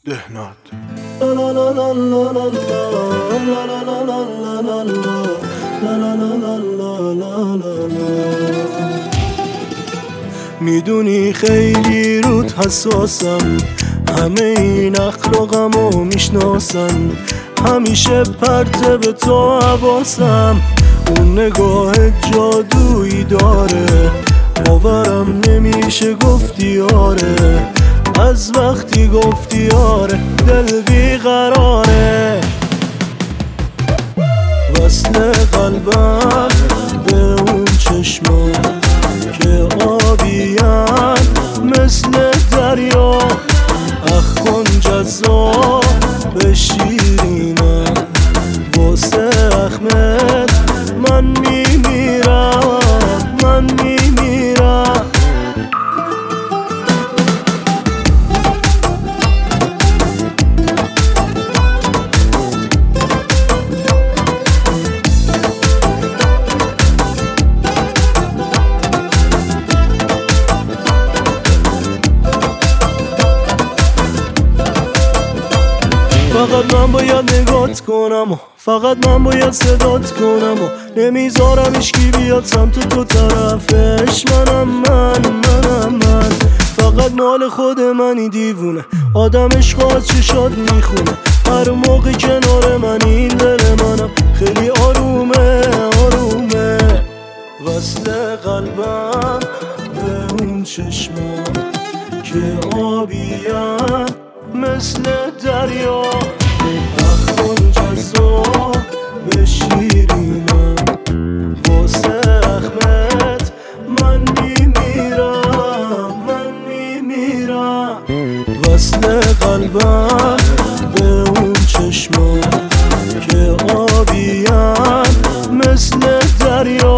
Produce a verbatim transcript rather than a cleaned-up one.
دهنات میدونی خیلی رود حساسم، همه این اخلاقمو میشناسن، همیشه پرته به تو حواسم. اون نگاه جادویی داره، باورم نمیشه گفتی آره. از وقتی گفتی آره دل بیقراره. وصل قلبم به اون چشما که آبیان مثل دریا، اخ کن جزا به شیرینم، واسه احمد من میمیرم، من میمیرم. فقط من باید نگات کنم و فقط من باید صدات کنم و نمیذارم اشکی بیاد سمت تو طرفش. منم من منم من فقط مال خود منی دیوونه، آدم عشق از چشات میخونه. هر موقع کنار من این دل منم خیلی آرومه آرومه. وصل قلبم به اون چشما که آبیان مثل دریا، اخ کن جزا به شیرینم، واسه احمد من میمیرم، من میمیرم. وصل قلبم به اون چشما که آبیان مثل دریا،